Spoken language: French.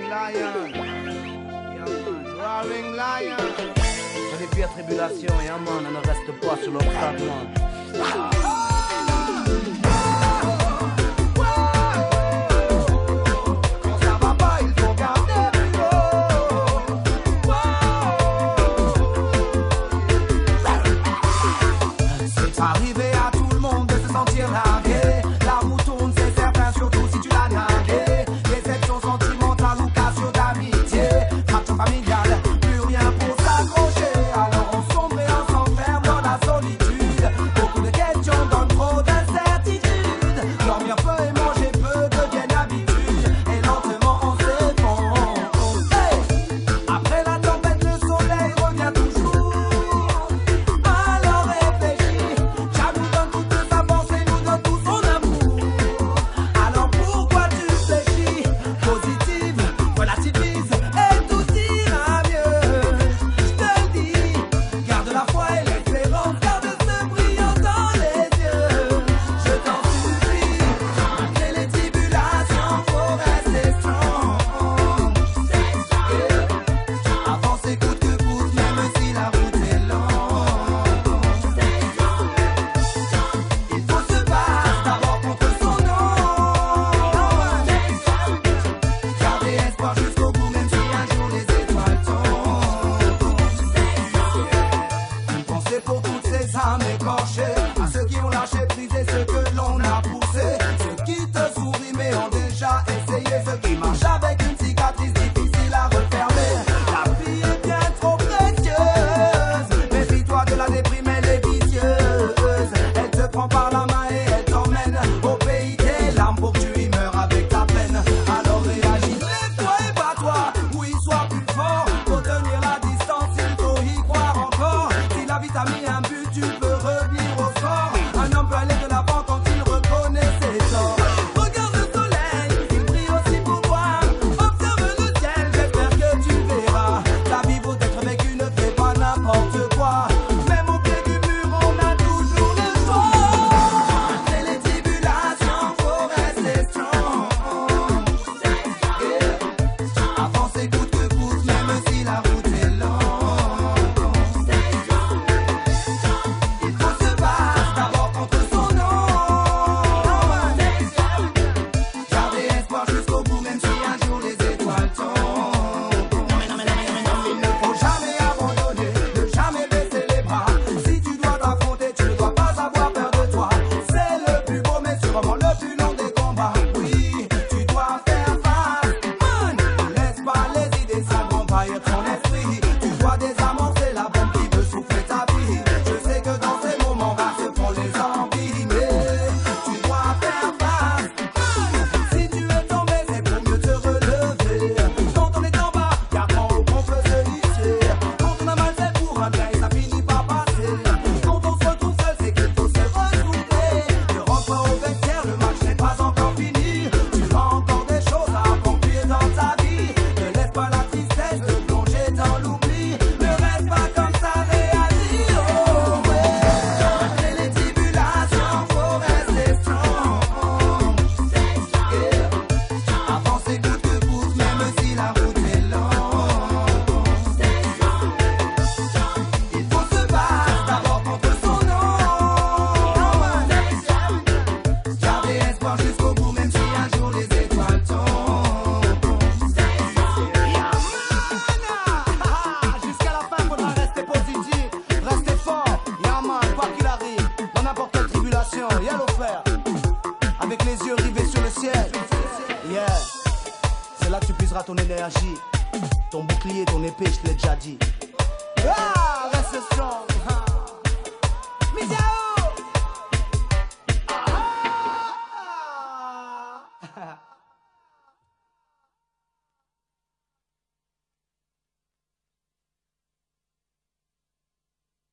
lion. Yeah, man. Roaring lion. Dans les pires tribulations, yeah, man, on ne reste pas sur l'obstacle, man. Arriver à tout le monde de se sentir largué. La roue tourne, c'est certain, surtout si tu l'as nargué. Déception sentimentale ou cassure d'amitié. Fracture familiale, plus rien pour s'accrocher. Alors on sombre et on s'enferme dans la solitude. Beaucoup de questions donnent trop d'incertitudes. Dormir peu et manger peu deviennent habitude. Et lentement on s'effondre. Hey! Après la tempête, le soleil revient toujours. Pour toutes ces âmes écorchées, à ceux qui ont lâché prise et ceux que l'on a poussés, ceux qui te sourient mais ont déjà essayé, ceux qui marchent avec une cicatrice difficile à refermer. La vie est bien trop précieuse, méfie-toi de la déprime, elle est vicieuse. Elle te prend par la main et elle t'emmène au pays des larmes pour que tu y meurs avec ta peine. Alors réagis, lève-toi et bats-toi, oui sois plus fort, faut tenir la distance, il faut y croire encore. La vie t'a mis un but, tu peux revenir au score. Un homme peut aller de l'avant quand il reconnaît ses torts. Regarde le soleil, il brille aussi pour toi. Observe le ciel, j'espère que tu verras. La vie vaut d'être vécue, ne fais pas n'importe quoi. Même au pied du mur, on a toujours le choix. Malgré les tribulations, faut rester strong. Avance et coûte que coûte, même si la route est longue. Ton esprit, tu dois désamorcer la bombe qui veut souffler ta vie. Je sais que dans ces moments là se font les envies, mais tu dois faire face. Si tu es tombé, c'est pour mieux te relever. Quand on est en bas, y'a qu'en haut qu'on peut se lisser. Quand on a mal, c'est pour un bien et ça finit par passer. Quand on se retrouve seul, c'est qu'il faut se retrouver. Ne rentre pas au vestiaire, le match n'est pas encore fini. Tu as encore des choses à accomplir dans ta vie. Ne laisse pas la tristesse te plonger dans l'oubli. Ne reste pas comme ça, réagis, oh ouais. Malgré les tribulations, faut rester strong. Avance et coûte que coûte, même si la route est longue. Il faut se battre d'abord contre son nom. Garder espoir jusqu'au bout, même si un jour les étoiles tombent. Jusqu'à la fin, faudra rester positif, rester fort. Y'a man, quoi qu'il arrive, dans n'importe quelle tribulation, y'a le frère. Avec les yeux rivés sur le ciel. Yeah, c'est là que tu puiseras ton énergie, ton bouclier, ton épée, je te l'ai déjà dit. Ah, reste strong. Misère.